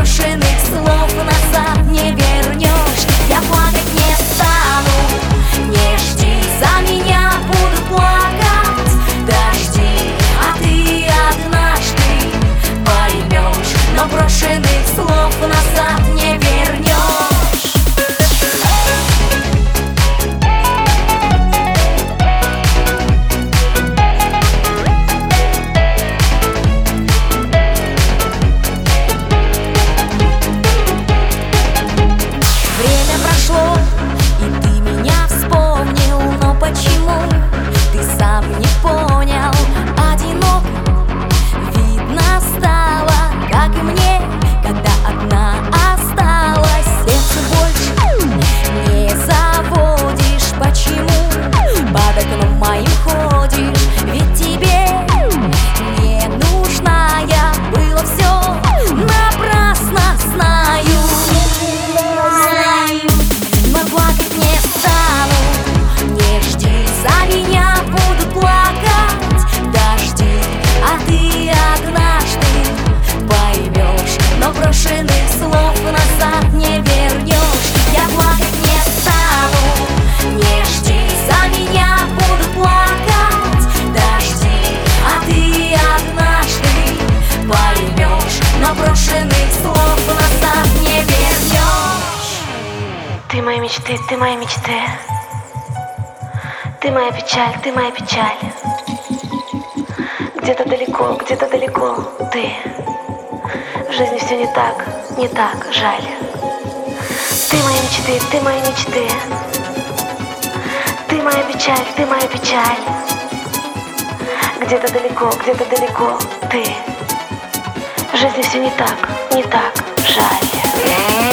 брошенных слов назад не вернешь. Я плакать не стану, не жди, за меня буду плакать. Дожди, а ты однажды поймешь, но брошенных слов назад не вернешь. И ты меня вспомнил, но почему ты сам не понял? Одиноко, видно, стало, как и мне, когда одна осталась. Сердце больше не заводишь. Почему под окном моим ходишь? Ведь тебе не нужна я. Было все напрасно, знаю. Плакать не стану, не жди, за меня буду плакать. Дожди, а ты однажды поймешь, но брошенных слов назад не вернешь. Я плакать не стану, не жди, за меня буду плакать. Дожди, а ты однажды поймешь, но брошенных слов назад не вернешь. Ты мои мечты, ты мои мечты. Ты моя печаль, ты моя печаль. Где-то далеко ты. В жизни все не так, жаль. Ты мои мечты, ты мои мечты. Ты моя печаль, ты моя печаль. Где-то далеко ты. В жизни все не так, жаль.